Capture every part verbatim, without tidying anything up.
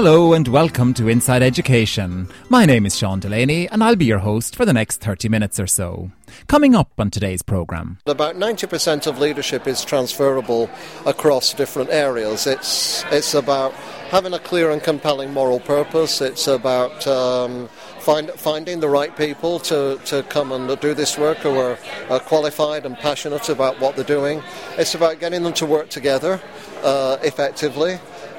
Hello and welcome to Inside Education. My name is Sean Delaney and I'll be your host for the next thirty minutes or so. Coming up on today's programme. About ninety percent of leadership is transferable across different areas. It's, it's about having a clear and compelling moral purpose. It's about um, find, finding the right people to, to come and do this work who are, are qualified and passionate about what they're doing. It's about getting them to work together uh, effectively.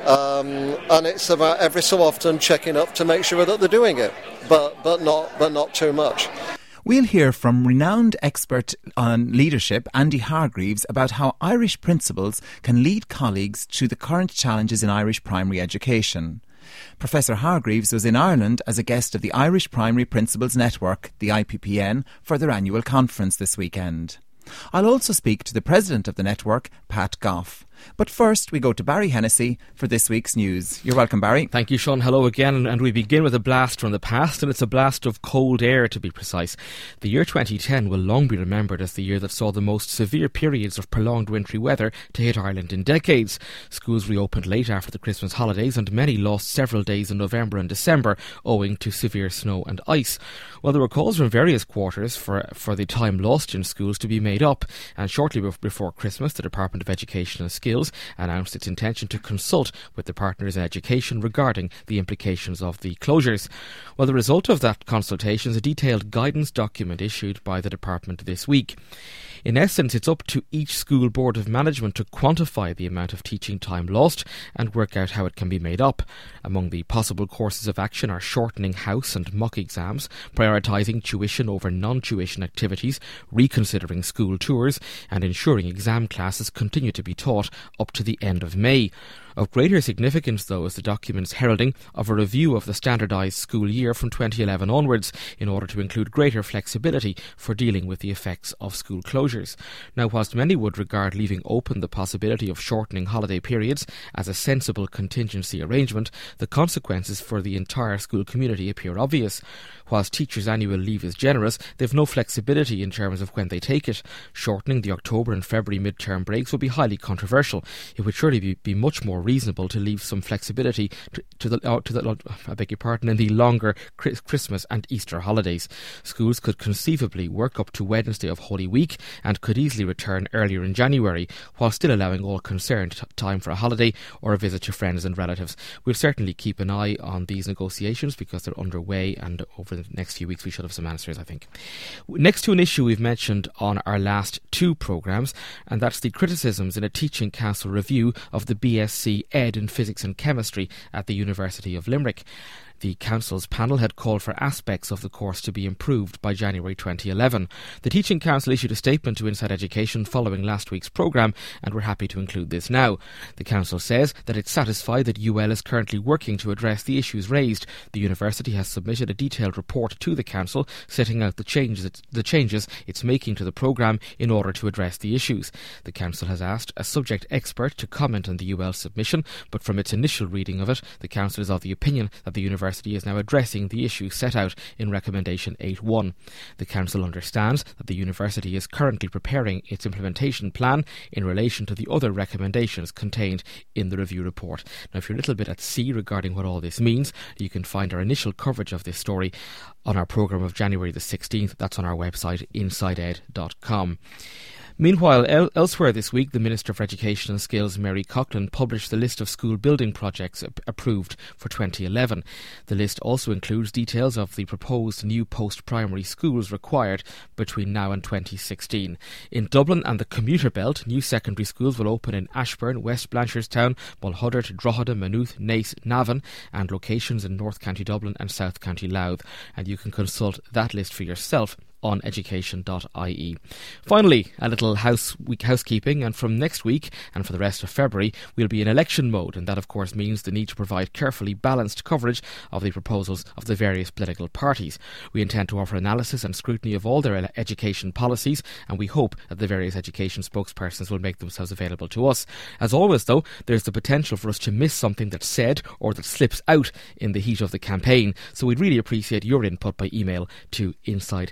Um, and it's about every so often checking up to make sure that they're doing it, but but not but not too much. We'll hear from renowned expert on leadership, Andy Hargreaves, about how Irish principals can lead colleagues through the current challenges in Irish primary education. Professor Hargreaves was in Ireland as a guest of the Irish Primary Principals Network, the I P P N, for their annual conference this weekend. I'll also speak to the president of the network, Pat Goff. But first, we go to Barry Hennessy for this week's news. You're welcome, Barry. Thank you, Sean. Hello again. And we begin with a blast from the past, and it's a blast of cold air, to be precise. The year twenty ten will long be remembered as the year that saw the most severe periods of prolonged wintry weather to hit Ireland in decades. Schools reopened late after the Christmas holidays, and many lost several days in November and December owing to severe snow and ice. Well, there were calls from various quarters for, for the time lost in schools to be made up, and shortly before Christmas, the Department of Education and Skills announced its intention to consult with the partners in education regarding the implications of the closures. Well, the result of that consultation is a detailed guidance document issued by the department this week. In essence, it's up to each school board of management to quantify the amount of teaching time lost and work out how it can be made up. Among the possible courses of action are shortening house and mock exams, prioritising tuition over non-tuition activities, reconsidering school tours, and ensuring exam classes continue to be taught up to the end of May. Of greater significance, though, is the document's heralding of a review of the standardised school year from twenty eleven onwards in order to include greater flexibility for dealing with the effects of school closures. Now, whilst many would regard leaving open the possibility of shortening holiday periods as a sensible contingency arrangement, the consequences for the entire school community appear obvious. Whilst teachers' annual leave is generous, they have no flexibility in terms of when they take it. Shortening the October and February mid-term breaks would be highly controversial. It would surely be, be much more reasonable to leave some flexibility to, to the uh, to the I beg your pardon in the longer Christmas and Easter holidays. Schools could conceivably work up to Wednesday of Holy Week and could easily return earlier in January, while still allowing all concerned t- time for a holiday or a visit to friends and relatives. We'll certainly keep an eye on these negotiations because they're underway, and over the next few weeks we should have some answers, I think. Next to an issue we've mentioned on our last two programmes, and that's the criticisms in a Teaching Council review of the B S c Ed in Physics and Chemistry at the University of Limerick. The Council's panel had called for aspects of the course to be improved by January twenty eleven. The Teaching Council issued a statement to Inside Education following last week's programme, and we're happy to include this now. The Council says that it's satisfied that U L is currently working to address the issues raised. The University has submitted a detailed report to the Council setting out the changes, the changes it's making to the programme in order to address the issues. The Council has asked a subject expert to comment on the U L submission, but from its initial reading of it, the Council is of the opinion that the University is now addressing the issues set out in Recommendation eight one. The Council understands that the University is currently preparing its implementation plan in relation to the other recommendations contained in the review report. Now, if you're a little bit at sea regarding what all this means, you can find our initial coverage of this story on our programme of January the sixteenth. That's on our website, inside ed dot com. Meanwhile, el- elsewhere this week, the Minister for Education and Skills, Mary Coughlan, published the list of school building projects ap- approved for twenty eleven. The list also includes details of the proposed new post-primary schools required between now and twenty sixteen. In Dublin and the commuter belt, new secondary schools will open in Ashbourne, West Blanchardstown, Mulhuddart, Drogheda, Maynooth, Naas, Navan, and locations in North County Dublin and South County Louth. And you can consult that list for yourself on education dot I E. Finally, a little house week housekeeping, and from next week and for the rest of February we'll be in election mode, and that of course means the need to provide carefully balanced coverage of the proposals of the various political parties. We intend to offer analysis and scrutiny of all their education policies, and we hope that the various education spokespersons will make themselves available to us. As always though, there's the potential for us to miss something that's said or that slips out in the heat of the campaign, so we'd really appreciate your input by email to inside education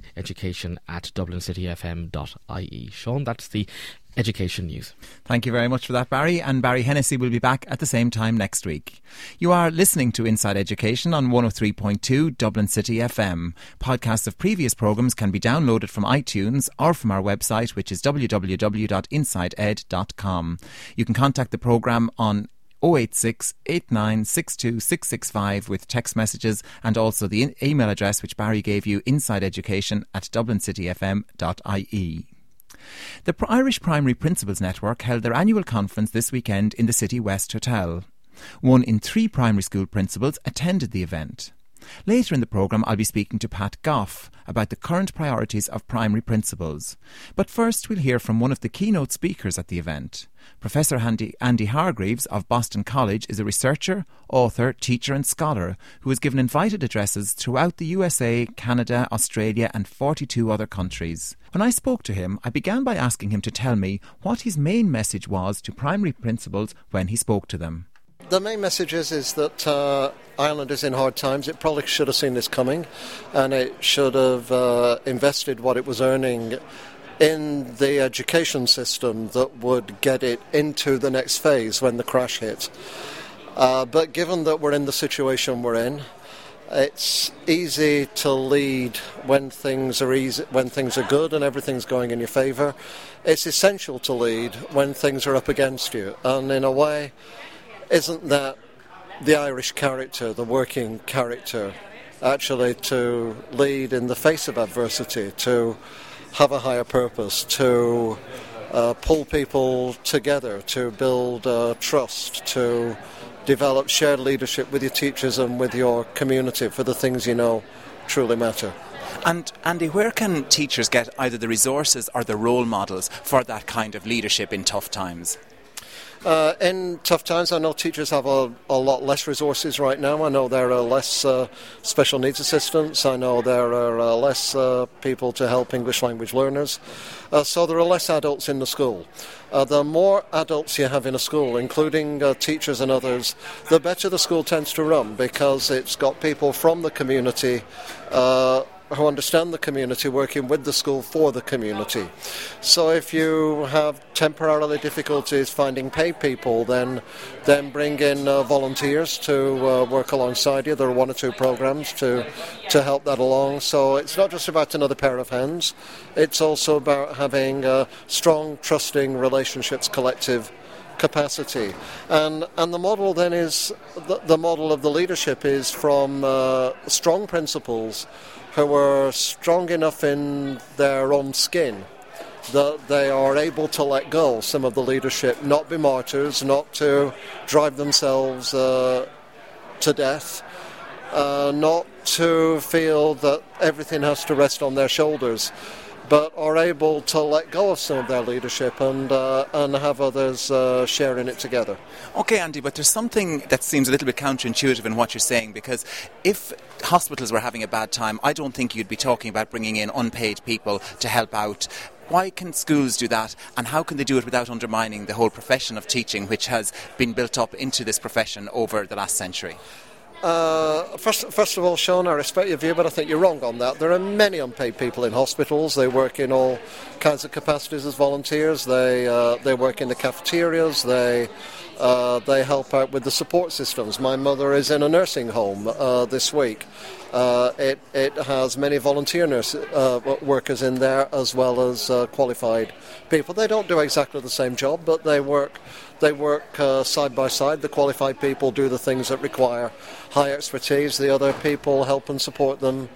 education at dublin city f m dot i e. Sean, that's the education news. Thank you very much for that, Barry. And Barry Hennessy will be back at the same time next week. You are listening to Inside Education on one oh three point two Dublin City F M. Podcasts of previous programmes can be downloaded from iTunes or from our website, which is w w w dot inside ed dot com. You can contact the programme on oh eight six, eight nine six two, six six five with text messages, and also the e- email address which Barry gave you, insideeducation at dublin city f m dot i e. The Irish Primary Principals Network held their annual conference this weekend in the City West Hotel. One in three primary school principals attended the event. Later in the programme, I'll be speaking to Pat Goff about the current priorities of primary principals. But first, we'll hear from one of the keynote speakers at the event. Professor Andy, Andy Hargreaves of Boston College is a researcher, author, teacher and scholar who has given invited addresses throughout the U S A, Canada, Australia and forty-two other countries. When I spoke to him, I began by asking him to tell me what his main message was to primary principals when he spoke to them. The main message is, is that uh, Ireland is in hard times. It probably should have seen this coming, and it should have uh, invested what it was earning in the education system that would get it into the next phase when the crash hit. Uh, but given that we're in the situation we're in, it's easy to lead when things are easy, when things are good and everything's going in your favour. It's essential to lead when things are up against you, and in a way, isn't that the Irish character, the working character, actually to lead in the face of adversity, to have a higher purpose, to uh, pull people together, to build uh, trust, to develop shared leadership with your teachers and with your community for the things you know truly matter. And Andy, where can teachers get either the resources or the role models for that kind of leadership in tough times? Uh, in tough times, I know teachers have a, a lot less resources right now. I know there are less uh, special needs assistants. I know there are uh, less uh, people to help English language learners. Uh, so there are less adults in the school. Uh, the more adults you have in a school, including uh, teachers and others, the better the school tends to run, because it's got people from the community uh, who understand the community working with the school for the community. So if you have temporarily difficulties finding paid people, then then bring in uh, volunteers to uh, work alongside you. There are one or two programs to to help that along. So it's not just about another pair of hands. It's also about having uh, strong, trusting relationships, collective capacity. And and the model then is, the, the model of the leadership is from uh, strong principals who are strong enough in their own skin that they are able to let go some of the leadership, not be martyrs, not to drive themselves uh, to death, uh, not to feel that everything has to rest on their shoulders, but are able to let go of some of their leadership and uh, and have others uh, sharing it together. Okay, Andy, but there's something that seems a little bit counterintuitive in what you're saying, because if hospitals were having a bad time, I don't think you'd be talking about bringing in unpaid people to help out. Why can schools do that, and how can they do it without undermining the whole profession of teaching, which has been built up into this profession over the last century? Uh, first, first of all, Sean, I respect your view, but I think you're wrong on that. There are many unpaid people in hospitals. They work in all kinds of capacities as volunteers. They uh, they work in the cafeterias. They uh, they help out with the support systems. My mother is in a nursing home uh, this week. Uh, it it has many volunteer nurse uh, workers in there, as well as uh, qualified people. They don't do exactly the same job, but they work. They work uh, side by side. The qualified people do the things that require high expertise. The other people help and support them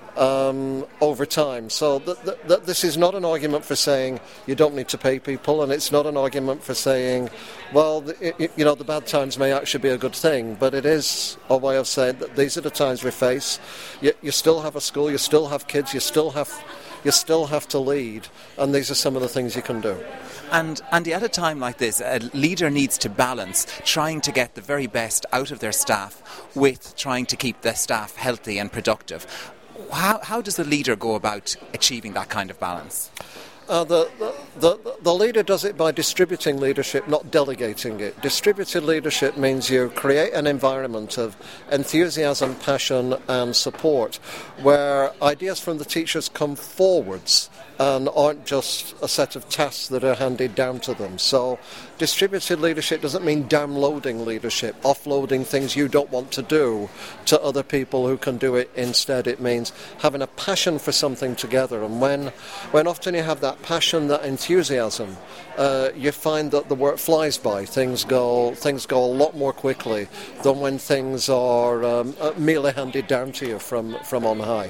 um, over time. So th- th- th- this is not an argument for saying you don't need to pay people, and it's not an argument for saying, well, the, you know, the bad times may actually be a good thing, but it is a way of saying that these are the times we face. You, you still have a school, you still have kids, you still have, you still have to lead, and these are some of the things you can do. And Andy, at a time like this, a leader needs to balance trying to get the very best out of their staff with trying to keep their staff healthy and productive. How, how does the leader go about achieving that kind of balance? Uh, the, the, the leader does it by distributing leadership, not delegating it. Distributed leadership means you create an environment of enthusiasm, passion and support where ideas from the teachers come forwards and aren't just a set of tasks that are handed down to them. So distributed leadership doesn't mean downloading leadership, offloading things you don't want to do to other people who can do it instead. It means having a passion for something together. And when, when often you have that passion, that enthusiasm, uh, you find that the work flies by. Things go, things go a lot more quickly than when things are um, merely handed down to you from, from on high.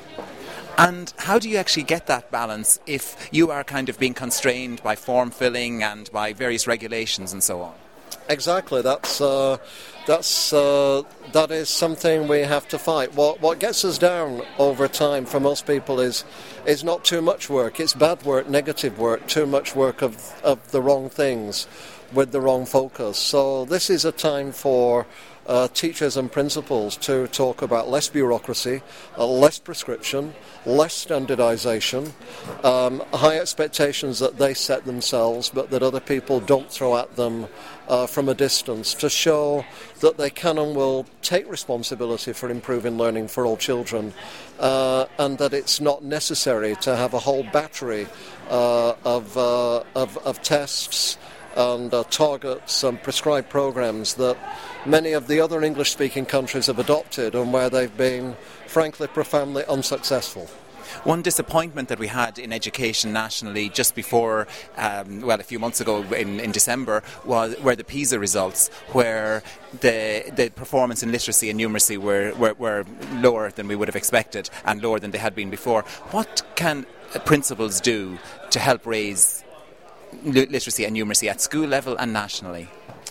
And how do you actually get that balance if you are kind of being constrained by form filling and by various regulations and so on? Exactly. That's uh, that's uh, that is something we have to fight. What what gets us down over time for most people is is not too much work. It's bad work, negative work, too much work of of the wrong things with the wrong focus. So this is a time for Uh, teachers and principals to talk about less bureaucracy, uh, less prescription, less standardization, um, high expectations that they set themselves but that other people don't throw at them uh, from a distance, to show that they can and will take responsibility for improving learning for all children, uh, and that it's not necessary to have a whole battery uh, of, uh, of, of tests and uh, targets and prescribed programs that many of the other English-speaking countries have adopted and where they've been, frankly, profoundly unsuccessful. One disappointment that we had in education nationally just before, um, well, a few months ago in, in December, was were the PISA results, where the the performance in literacy and numeracy were, were, were lower than we would have expected and lower than they had been before. What can principals do to help raise literacy and numeracy at school level and nationally?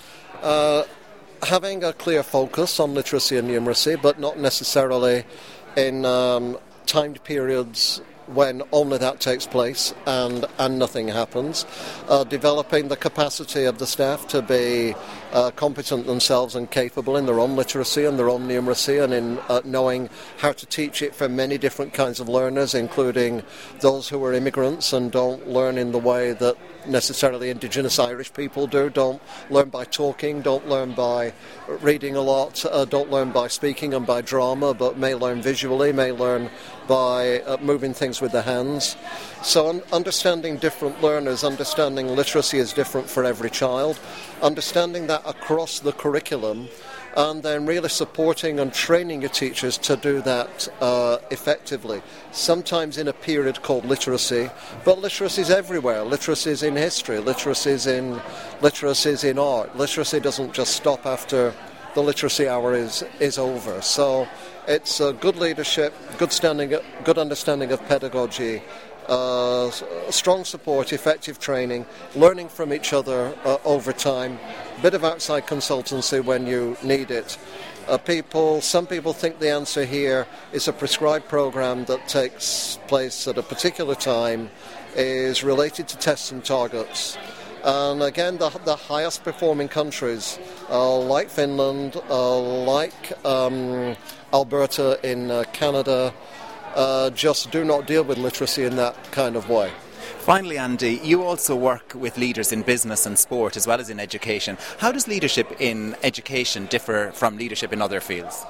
Uh, having a clear focus on literacy and numeracy, but not necessarily in um, timed periods when only that takes place and, and nothing happens. Uh, developing the capacity of the staff to be uh, competent themselves and capable in their own literacy and their own numeracy, and in uh, knowing how to teach it for many different kinds of learners, including those who are immigrants and don't learn in the way that necessarily Indigenous Irish people do, don't learn by talking, don't learn by reading a lot, uh, don't learn by speaking and by drama, but may learn visually, may learn by uh, moving things with the hands. So un- understanding different learners, understanding literacy is different for every child, understanding that across the curriculum, and then really supporting and training your teachers to do that uh, effectively. Sometimes in a period called literacy, but literacy is everywhere. Literacy is in history, literacy is in, literacy is in art. Literacy doesn't just stop after the literacy hour is, is over. So it's uh, good leadership, good, standing, good understanding of pedagogy, Uh, strong support, effective training, learning from each other uh, over time, a bit of outside consultancy when you need it. Uh, people, some people think the answer here is a prescribed program that takes place at a particular time, is related to tests and targets. And again, the, the highest performing countries, uh, like Finland, uh, like um, Alberta in uh, Canada, Uh, just do not deal with literacy in that kind of way. Finally, Andy, you also work with leaders in business and sport as well as in education. How does leadership in education differ from leadership in other fields?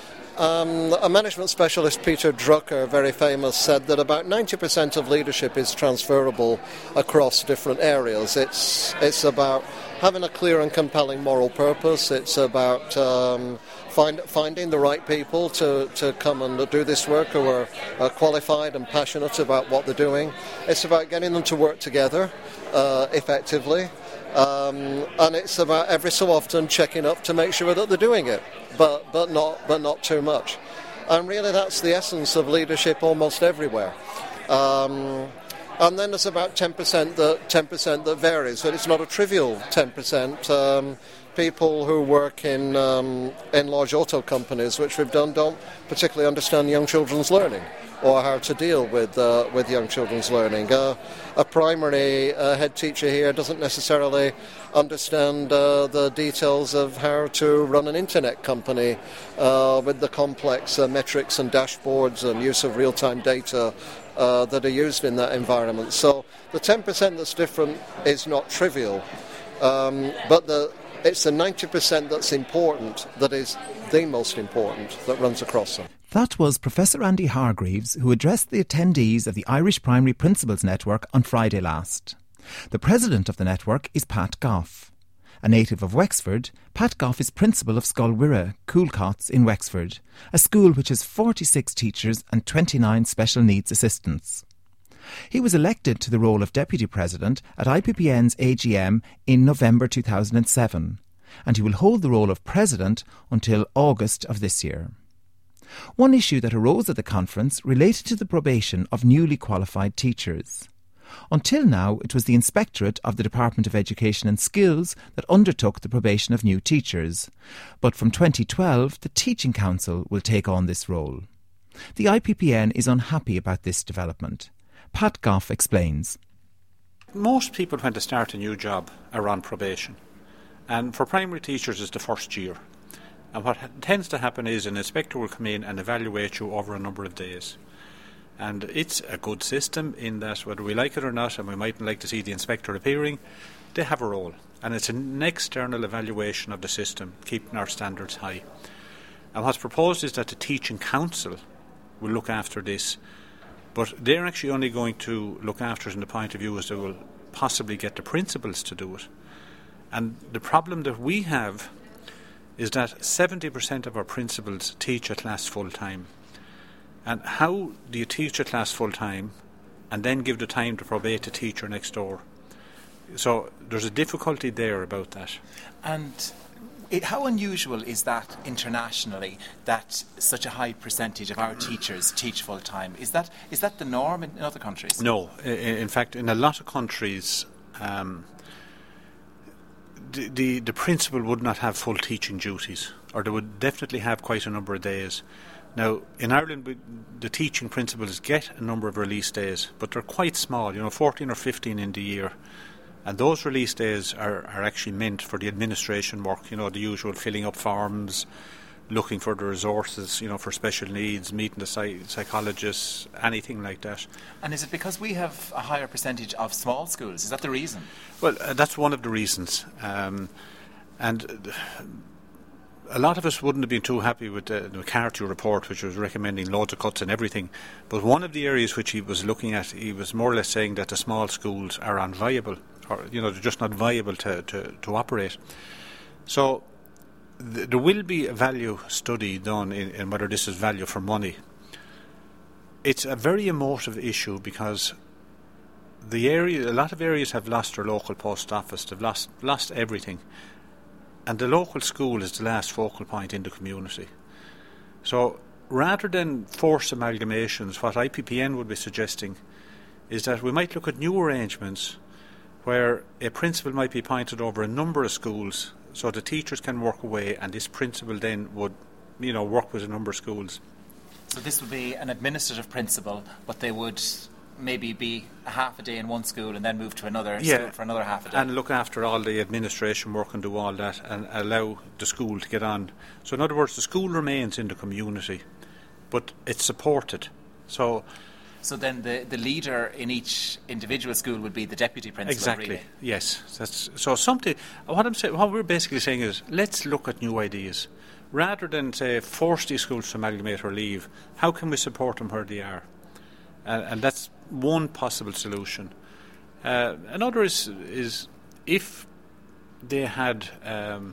Um, a management specialist, Peter Drucker, very famous, said that about ninety percent of leadership is transferable across different areas. It's, it's about having a clear and compelling moral purpose. It's about um, find, finding the right people to, to come and do this work, who are, are qualified and passionate about what they're doing. It's about getting them to work together uh, effectively. Um, and it's about every so often checking up to make sure that they're doing it, but but not but not too much. And really, that's the essence of leadership almost everywhere. Um, and then there's about ten percent that ten percent that varies, but it's not a trivial ten percent. Um, people who work in um, in large auto companies, which we've done, don't particularly understand young children's learning, or how to deal with uh, with young children's learning. Uh, a primary uh, head teacher here doesn't necessarily understand uh, the details of how to run an internet company uh, with the complex uh, metrics and dashboards and use of real-time data uh, that are used in that environment. So the ten percent that's different is not trivial, um, but the it's the ninety percent that's important that is the most important that runs across them. That was Professor Andy Hargreaves, who addressed the attendees of the Irish Primary Principals Network on Friday last. The president of the network is Pat Goff. A native of Wexford, Pat Goff is principal of Scoilwhirra, Coolcots in Wexford, a school which has forty-six teachers and twenty-nine special needs assistants. He was elected to the role of deputy president at I P P N's A G M in November two thousand seven, and he will hold the role of president until August of this year. One issue that arose at the conference related to the probation of newly qualified teachers. Until now, it was the Inspectorate of the Department of Education and Skills that undertook the probation of new teachers. But from twenty twelve, the Teaching Council will take on this role. The I P P N is unhappy about this development. Pat Goff explains. Most people, when they start a new job, are on probation. And for primary teachers, it's the first year. And what tends to happen is an inspector will come in and evaluate you over a number of days. And it's a good system in that whether we like it or not, and we mightn't like to see the inspector appearing, they have a role. And it's an external evaluation of the system, keeping our standards high. And what's proposed is that the Teaching Council will look after this. But they're actually only going to look after it from the point of view as they will possibly get the principals to do it. And the problem that we have is that seventy percent of our principals teach a class full-time. And how do you teach a class full-time and then give the time to probate a teacher next door? So there's a difficulty there about that. And it, how unusual is that internationally, that such a high percentage of our teachers teach full-time? Is that is that the norm in, in other countries? No. In, in fact, in a lot of countries, um, the, the, the principal would not have full teaching duties, or they would definitely have quite a number of days. Now, in Ireland, we, the teaching principals get a number of release days, but they're quite small, you know, fourteen or fifteen in the year. And those release days are, are actually meant for the administration work, you know, the usual filling up forms, looking for the resources, you know, for special needs, meeting the psych- psychologists, anything like that. And is it because we have a higher percentage of small schools? Is that the reason? Well, uh, that's one of the reasons. Um, and a lot of us wouldn't have been too happy with the, the McCarthy report, which was recommending loads of cuts and everything. But one of the areas which he was looking at, he was more or less saying that the small schools are unviable, or, you know, they're just not viable to, to, to operate. So th- there will be a value study done in, in whether this is value for money. It's a very emotive issue because the area, a lot of areas have lost their local post office, they've lost, lost everything. And the local school is the last focal point in the community. So rather than force amalgamations, what I P P N would be suggesting is that we might look at new arrangements where a principal might be appointed over a number of schools so the teachers can work away, and this principal then would, you know, work with a number of schools. So this would be an administrative principal, but they would maybe be a half a day in one school and then move to another yeah, school for another half a day. And look after all the administration work and do all that and allow the school to get on. So in other words, the school remains in the community, but it's supported. So so then the, the leader in each individual school would be the deputy principal. Exactly, really. Yes. That's, so something, what, I'm say, what we're basically saying is, let's look at new ideas. Rather than, say, force these schools to amalgamate or leave, how can we support them where they are? Uh, and that's one possible solution. Uh, another is, is if they had um,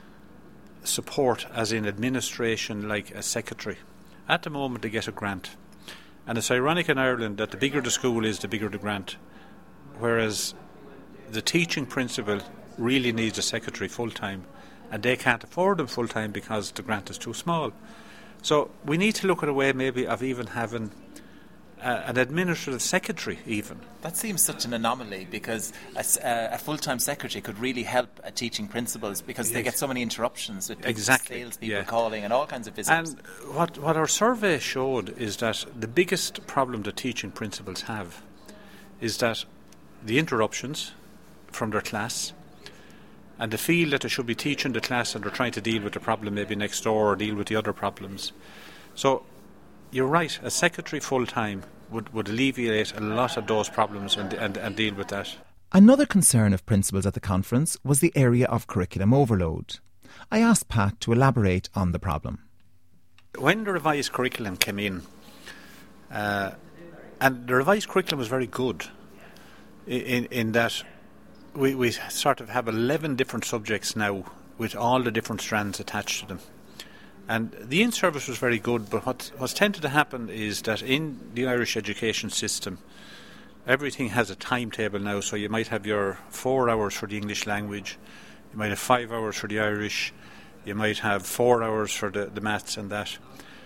support as in administration, like a secretary. At the moment they get a grant. And it's ironic in Ireland that the bigger the school is, the bigger the grant. Whereas the teaching principal really needs a secretary full-time, and they can't afford them full-time because the grant is too small. So we need to look at a way maybe of even having uh, an administrative secretary even. That seems such an anomaly, because a, uh, a full-time secretary could really help uh, teaching principals, because they get so many interruptions with people, exactly. salespeople yeah. calling and all kinds of visitors. And what, what our survey showed is that the biggest problem that teaching principals have is that the interruptions from their class, and they feel that they should be teaching the class and they're trying to deal with the problem maybe next door or deal with the other problems. So you're right, a secretary full-time would, would alleviate a lot of those problems and, and, and deal with that. Another concern of principals at the conference was the area of curriculum overload. I asked Pat to elaborate on the problem. When the revised curriculum came in, uh, and the revised curriculum was very good in, in that we, we sort of have eleven different subjects now with all the different strands attached to them. And the in-service was very good, but what, what's tended to happen is that in the Irish education system, everything has a timetable now. So you might have your four hours for the English language, you might have five hours for the Irish, you might have four hours for the, the maths and that.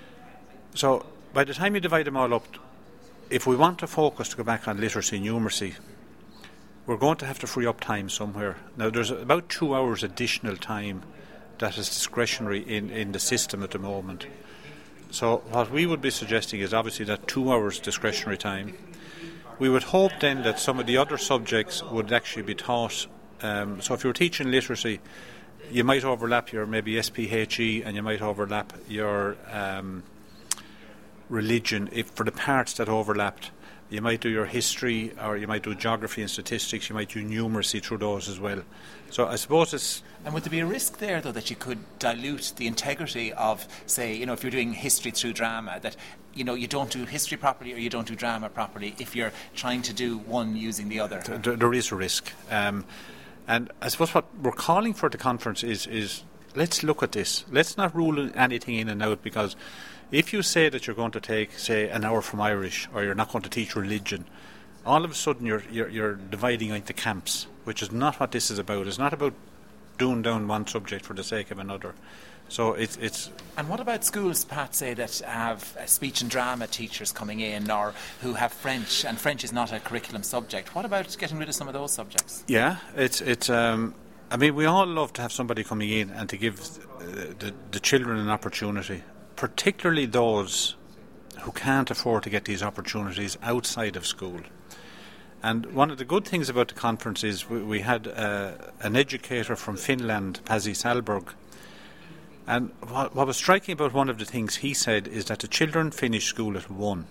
So by the time you divide them all up, if we want to focus to go back on literacy and numeracy, we're going to have to free up time somewhere. Now there's about two hours additional time that is discretionary in, in the system at the moment. So what we would be suggesting is obviously that two hours discretionary time. We would hope then that some of the other subjects would actually be taught. Um, so if you're teaching literacy, you might overlap your maybe S P H E and you might overlap your um, religion. If for the parts that overlapped, you might do your history, or you might do geography and statistics, you might do numeracy through those as well. So I suppose it's... And would there be a risk there, though, that you could dilute the integrity of, say, you know, if you're doing history through drama, that, you know, you don't do history properly or you don't do drama properly if you're trying to do one using the other? There, there is a risk. Um, and I suppose what we're calling for at the conference is, is let's look at this. Let's not rule anything in and out, because if you say that you're going to take, say, an hour from Irish, or you're not going to teach religion, all of a sudden you're, you're, you're dividing into camps, which is not what this is about. It's not about doing down one subject for the sake of another. So it's... it's and what about schools, Pat, say, that have uh, speech and drama teachers coming in, or who have French, and French is not a curriculum subject? What about getting rid of some of those subjects? Yeah, it's... it's um, I mean, we all love to have somebody coming in and to give uh, the, the children an opportunity, particularly those who can't afford to get these opportunities outside of school. And one of the good things about the conference is we, we had uh, an educator from Finland, Pasi Salberg. And what, what was striking about one of the things he said is that the children finish school at one.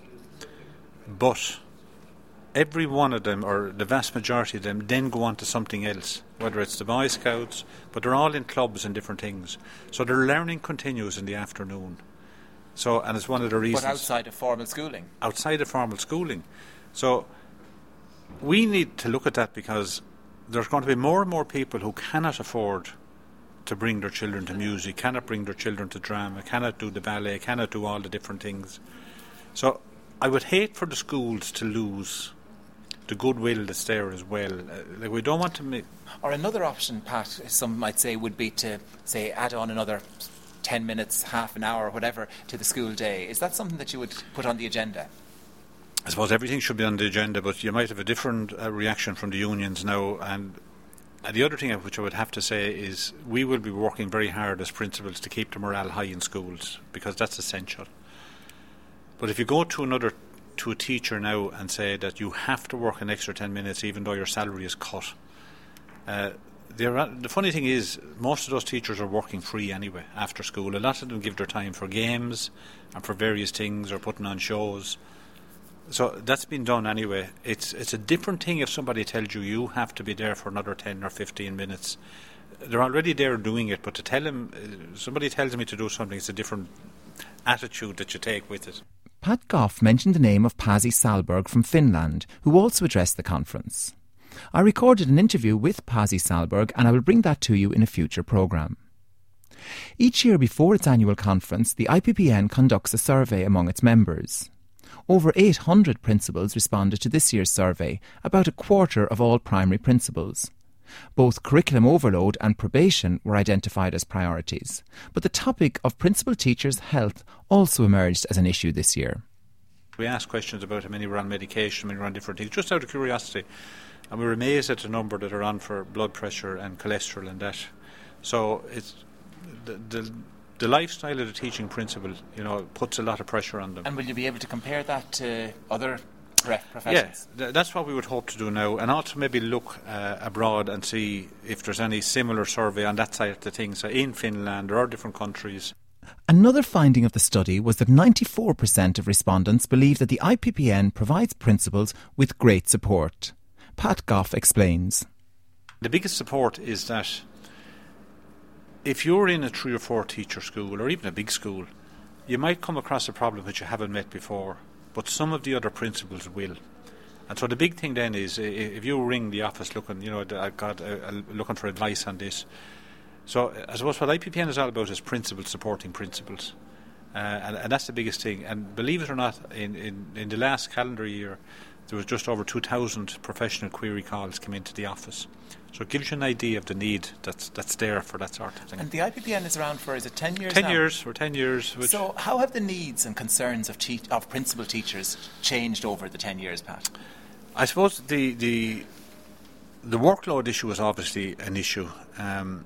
But every one of them, or the vast majority of them, then go on to something else, whether it's the Boy Scouts, but they're all in clubs and different things. So their learning continues in the afternoon. So, and it's one of the reasons... But outside of formal schooling? Outside of formal schooling. So we need to look at that, because there's going to be more and more people who cannot afford to bring their children to music, cannot bring their children to drama, cannot do the ballet, cannot do all the different things. So I would hate for the schools to lose the goodwill that's there as well. Uh, like we don't want to make... Or another option, Pat, some might say, would be to, say, add on another ten minutes, half an hour, whatever, to the school day. Is that something that you would put on the agenda? I suppose everything should be on the agenda, but you might have a different uh, reaction from the unions now. And uh, the other thing which I would have to say is we will be working very hard as principals to keep the morale high in schools, because that's essential. But if you go to another to a teacher now and say that you have to work an extra ten minutes even though your salary is cut, uh, the funny thing is most of those teachers are working free anyway after school. A lot of them give their time for games and for various things, or putting on shows. So that's been done anyway. It's it's a different thing if somebody tells you you have to be there for another ten or fifteen minutes. They're already there doing it, but to tell them, somebody tells me to do something, it's a different attitude that you take with it. Pat Goff mentioned the name of Pasi Salberg from Finland, who also addressed the conference. I recorded an interview with Pasi Salberg, and I will bring that to you in a future programme. Each year before its annual conference, the I P P N conducts a survey among its members. Over eight hundred principals responded to this year's survey, about a quarter of all primary principals. Both curriculum overload and probation were identified as priorities, but the topic of principal teachers' health also emerged as an issue this year. We asked questions about how many were on medication, how many were on different things, just out of curiosity. And we were amazed at the number that are on for blood pressure and cholesterol and that. So it's the, the, the lifestyle of the teaching principal, you know, puts a lot of pressure on them. And will you be able to compare that to other professions? Yeah, th- that's what we would hope to do now, and also maybe look uh, abroad and see if there's any similar survey on that side of the thing. So in Finland or different countries. Another finding of the study was that ninety-four percent of respondents believe that the I P P N provides principals with great support. Pat Goff explains. The biggest support is that if you're in a three or four teacher school or even a big school, you might come across a problem which you haven't met before, but some of the other principals will. And so the big thing then is, if you ring the office looking, you know, I've got uh, looking for advice on this. So I suppose what I P P N is all about is principals supporting principals, uh, and, and that's the biggest thing. And believe it or not, in, in, in the last calendar year, there was just over two thousand professional query calls came into the office. So it gives you an idea of the need that's that's there for that sort of thing. And the I P P N is around for, is it ten years ten now? years, for ten years. Which so how have the needs and concerns of, te- of principal teachers changed over the ten years, Pat? I suppose the the, the workload issue is obviously an issue. Um,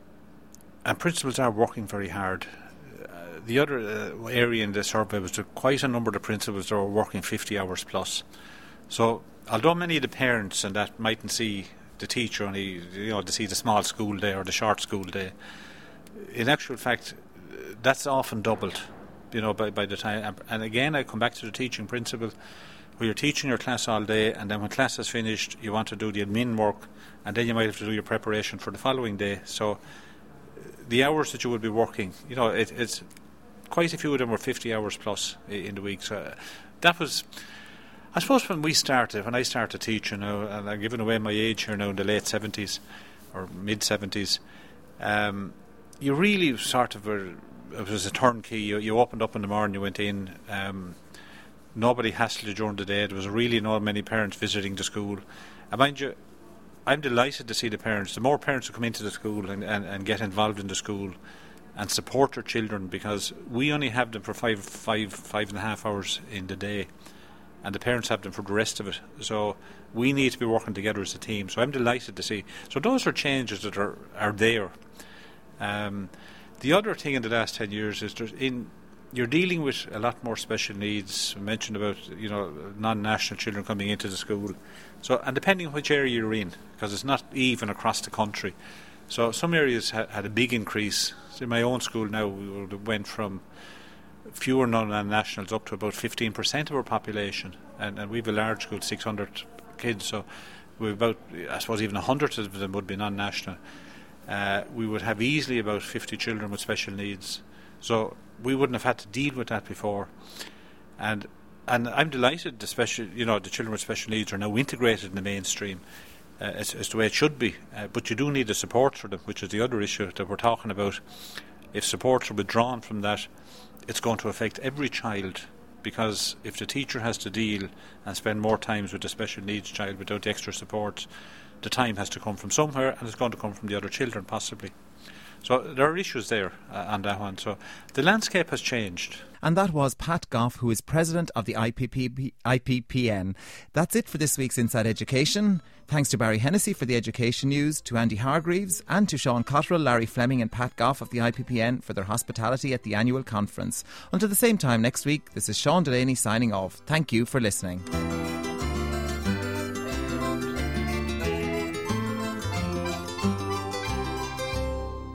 and principals are working very hard. Uh, the other uh, area in the survey was that quite a number of the principals that were working fifty hours plus. So although many of the parents and that mightn't see the teacher only, you know, to see the small school day or the short school day, in actual fact, that's often doubled, you know, by, by the time. And again, I come back to the teaching principle, where you're teaching your class all day, and then when class is finished, you want to do the admin work, and then you might have to do your preparation for the following day. So the hours that you would be working, you know, it, it's quite a few of them were fifty hours plus in the week. So that was, I suppose, when we started, when I started teaching now, and I'm giving away my age here now, in the late seventies or mid seventies, um, you really sort of were, it was a turnkey. You, you opened up in the morning, you went in, um, nobody hassled you during the day. There was really not many parents visiting the school. And mind you, I'm delighted to see the parents. The more parents who come into the school and, and, and get involved in the school and support their children, because we only have them for five, five, five and a half hours in the day, and the parents have them for the rest of it. So we need to be working together as a team. So I'm delighted to see. So those are changes that are, are there. Um, the other thing in the last ten years is there's in you're dealing with a lot more special needs. We mentioned about, you know, non-national children coming into the school. So, and depending on which area you're in, because it's not even across the country. So some areas ha- had a big increase. So in my own school now, we went from fewer non-nationals up to about fifteen percent of our population. And, and we have a large school, six hundred kids. So we have about, I suppose even one hundred of them would be non-national. Uh, we would have easily about fifty children with special needs. So we wouldn't have had to deal with that before, and and I'm delighted the special, you know, the children with special needs are now integrated in the mainstream. Uh, it's, it's the way it should be, uh, but you do need the support for them, which is the other issue that we're talking about. If supports are withdrawn from that, it's going to affect every child, because if the teacher has to deal and spend more time with the special needs child without the extra support, the time has to come from somewhere, and it's going to come from the other children possibly. So there are issues there uh, on that one. So the landscape has changed. And that was Pat Goff, who is president of the I P P N. That's it for this week's Inside Education. Thanks to Barry Hennessy for the education news, to Andy Hargreaves, and to Sean Cotterill, Larry Fleming and Pat Goff of the I P P N for their hospitality at the annual conference. Until the same time next week, this is Sean Delaney signing off. Thank you for listening.